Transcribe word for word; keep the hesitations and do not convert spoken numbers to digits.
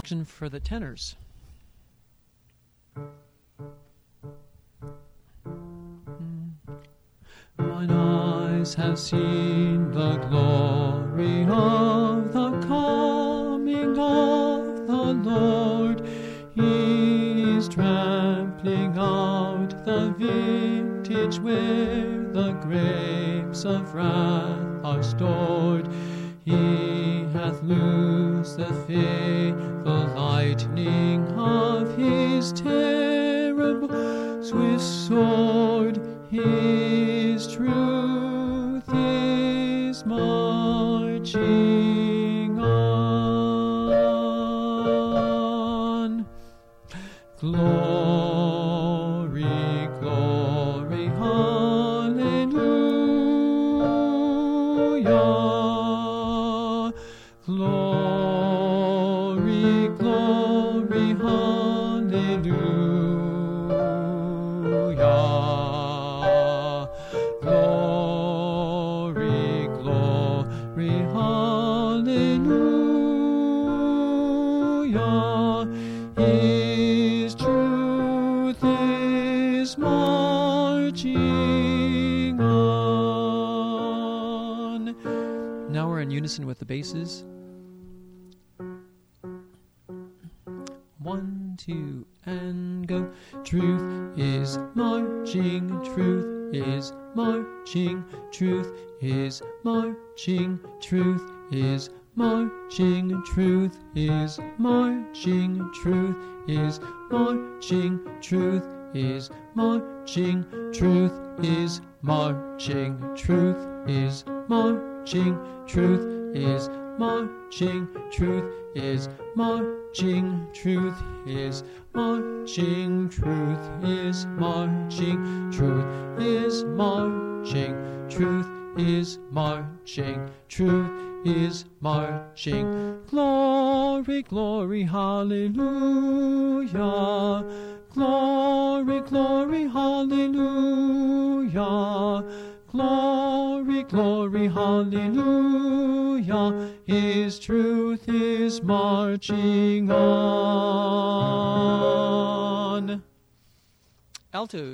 auction for the tenors. Mine eyes have seen the glory of the coming of the Lord. He is trampling out the vintage where the grapes of wrath are stored. He hath loosed the faithful lightning of his terrible swift sword. His truth is marching on. Glory, glory, hallelujah. Glory, glory, hallelujah. Glory, glory, hallelujah. His truth is marching on. Now we're in unison with the basses. One, two, and go. Truth is marching, truth is marching, truth is marching, truth is marching, truth is marching, truth is marching, truth is marching, truth is marching, truth is marching, truth is marching, truth is marching, truth is marching, truth is marching, truth is marching, truth is marching, truth is marching. Glory, glory, hallelujah. Glory, glory, hallelujah. Glory, glory, hallelujah. His truth is marching on. Alto.